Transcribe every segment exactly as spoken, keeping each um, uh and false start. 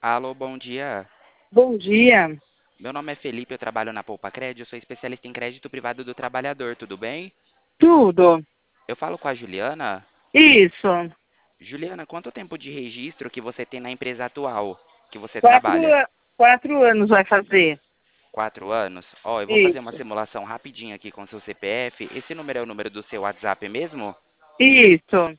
Alô, bom dia. Bom dia. Meu nome é Felipe, eu trabalho na Poupa Crédito, eu sou especialista em crédito privado do trabalhador, tudo bem? Tudo. Eu falo com a Juliana. Isso. Juliana, quanto tempo de registro que você tem na empresa atual que você Quatro, trabalha? a- quatro anos vai fazer. Quatro anos? Ó, eu vou fazer uma Isso. simulação rapidinho aqui com seu C P F. Esse número é o número do seu WhatsApp mesmo? Isso.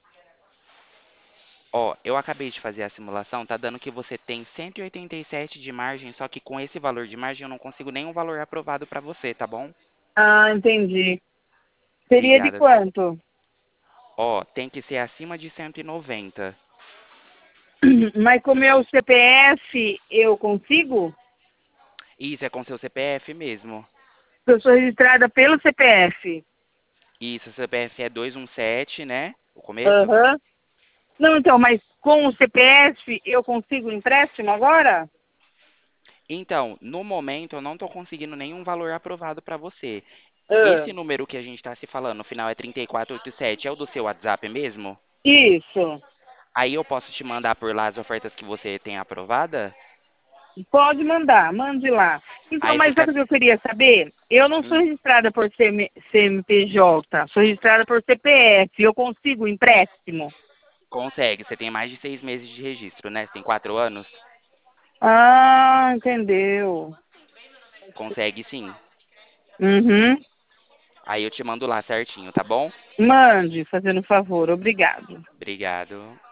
Ó, eu acabei de fazer a simulação, tá dando que você tem cento e oitenta e sete de margem, só que com esse valor de margem eu não consigo nenhum valor aprovado para você, tá bom? Ah, entendi. Seria de Obrigada. quanto? Ó, tem que ser acima de cento e noventa. Mas com o meu C P F eu consigo? Isso, é com seu C P F mesmo. Eu sou registrada pelo C P F. Isso, C P F é duzentos e dezessete, né? O começo? Aham. Não, então, mas com o C P F eu consigo empréstimo agora? Então, no momento eu não estou conseguindo nenhum valor aprovado para você. Ah, Esse número que a gente está se falando, o final é trinta e quatro oitenta e sete, é o do seu WhatsApp mesmo? isso. Aí eu posso te mandar por lá as ofertas que você tem aprovada? Pode mandar, mande lá. Então, Aí mas fica. sabe o que eu queria saber? Eu não sou Hum, registrada por C M C M P J, sou registrada por C P F. Eu consigo empréstimo? consegue, você tem mais de seis meses de registro, né? Você tem quatro anos? Ah, entendeu. Consegue sim. Uhum. Aí eu te mando lá certinho, tá bom? Mande, fazendo um favor. Obrigado. Obrigado.